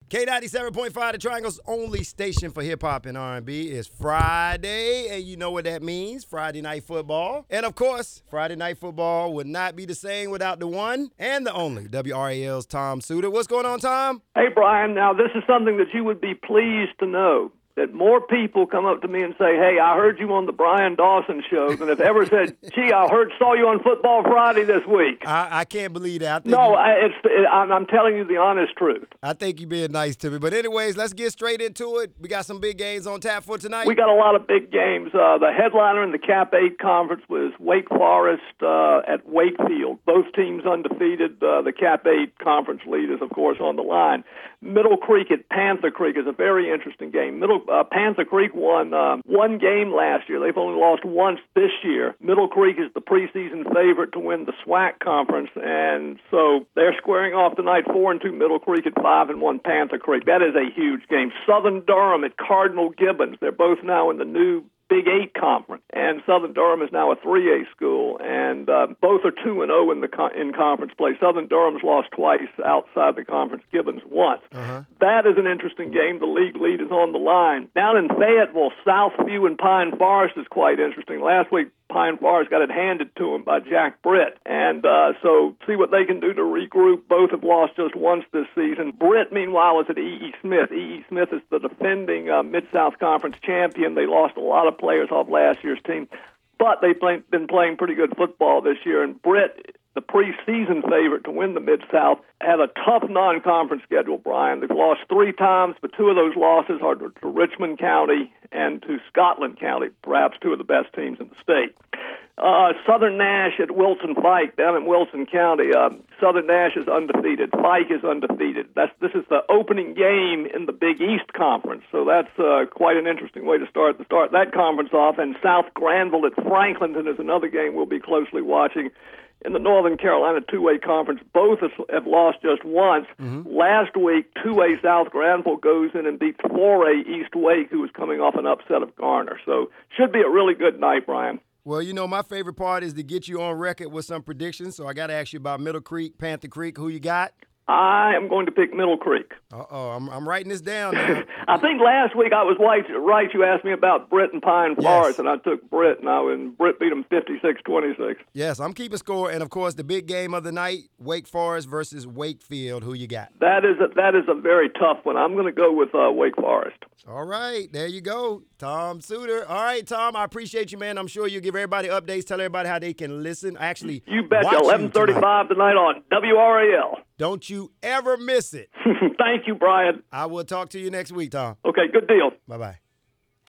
K97.5, the Triangle's only station for hip-hop and R&B. It's Friday, and you know what that means, Friday Night Football. And, of course, Friday Night Football would not be the same without the one and the only WRAL's Tom Suter. What's going on, Tom? Hey, Brian, now this is something that you would be pleased to know, that more people come up to me and say, hey, I heard you on the Brian Dawson show than have ever said, gee, saw you on Football Friday this week. I can't believe that. I'm telling you the honest truth. I think you're being nice to me. But anyways, let's get straight into it. We got some big games on tap for tonight. We got a lot of big games. The headliner in the Cap 8 conference was Wake Forest at Wakefield. Both teams undefeated. The Cap 8 conference lead is, of course, on the line. Middle Creek at Panther Creek is a very interesting game. Panther Creek won one game last year. They've only lost once this year. Middle Creek is the preseason favorite to win the SWAC conference, and so they're squaring off tonight 4-2 Middle Creek at 5-1 Panther Creek. That is a huge game. Southern Durham at Cardinal Gibbons. They're both now in the new Big 8 conference, and Southern Durham is now a 3A school, and both are 2-0 in conference play. Southern Durham's lost twice outside the conference, Gibbons once. That is an interesting game. The league lead is on the line. Down in Fayetteville, Southview and Pine Forest is quite interesting. Last week, Pine Forest got it handed to him by Jack Britt, and so see what they can do to regroup. Both have lost just once this season. Britt, meanwhile, is at E.E. Smith. E.E. Smith is the defending Mid-South Conference champion. They lost a lot of players off last year's team, but they've been playing pretty good football this year, and Britt, the preseason favorite to win the Mid-South, had a tough non-conference schedule, Brian. They've lost 3 times, but 2 of those losses are to Richmond County and to Scotland County, perhaps 2 of the best teams in the state. Southern Nash at Wilson Pike down in Wilson County. Southern Nash is undefeated. Pike is undefeated. This is the opening game in the Big East Conference, so that's quite an interesting way to start that conference off. And South Granville at Franklinton is another game we'll be closely watching. In the Northern Carolina 2A Conference, both have lost just once. Last week, 2A South Granville goes in and beats 4A East Wake, who was coming off an upset of Garner. So should be a really good night, Brian. Well, you know, my favorite part is to get you on record with some predictions, so I got to ask you about Middle Creek, Panther Creek. Who you got? I am going to pick Middle Creek. I'm writing this down now. I think last week I was right. You asked me about Britt and Pine Forest, and I took Britt, and Britt beat them 56-26. Yes, I'm keeping score, and of course the big game of the night, Wake Forest versus Wakefield. Who you got? That is a very tough one. I'm going to go with Wake Forest. All right, there you go, Tom Suter. All right, Tom, I appreciate you, man. I'm sure you'll give everybody updates, tell everybody how they can listen. Actually, you bet. 11:35 tonight on WRAL. Don't you ever miss it. Thank you, Brian. I will talk to you next week, Tom. Okay, good deal. Bye-bye.